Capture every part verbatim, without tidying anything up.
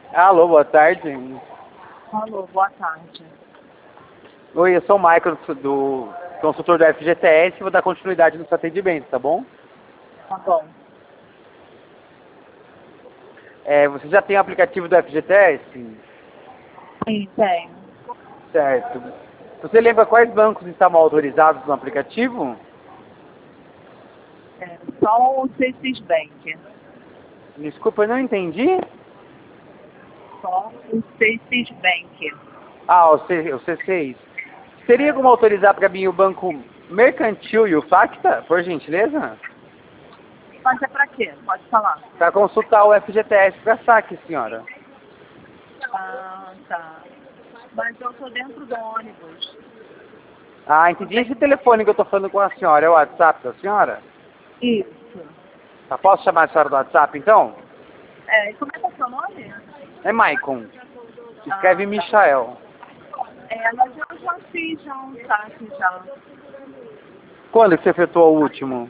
Alô, boa tarde. Alô, boa tarde. Oi, eu sou o Michael do, do consultor do F G T S e vou dar continuidade no seu atendimento, tá bom? Tá bom. É, você já tem o aplicativo do F G T S? Sim, tenho. Certo. Você lembra quais bancos estavam autorizados no aplicativo? É, só o C seis Bank. Desculpa, eu não entendi. Só o C seis Bank. Ah, o, C, o C seis. Teria como autorizar para mim o Banco Mercantil e o Facta, por gentileza? Mas é pra quê? Pode falar. Para consultar o F G T S para saque, senhora. Ah, tá. Mas eu tô dentro do ônibus. Ah, entendi. Esse telefone que eu estou falando com a senhora é o WhatsApp da senhora? Isso. Tá, posso chamar a senhora do WhatsApp, então? É, e como é que é o seu nome? É Maicon. Escreve Ah, tá. Michael. É, mas eu já fiz já um saque já. Quando que você efetuou o último?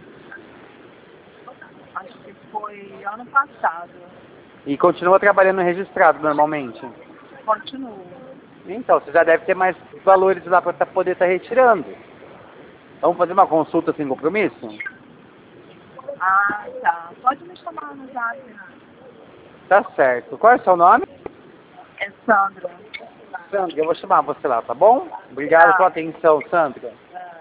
Acho que foi ano passado. E continua trabalhando registrado normalmente? Continuo. Então, você já deve ter mais valores lá para poder estar retirando. Vamos fazer uma consulta sem compromisso? Ah, tá. Pode me chamar no zap. Tá certo. Qual é o seu nome? É Sandra. Sandra, eu vou chamar você lá, tá bom? Obrigado pela Tá. atenção, Sandra. É.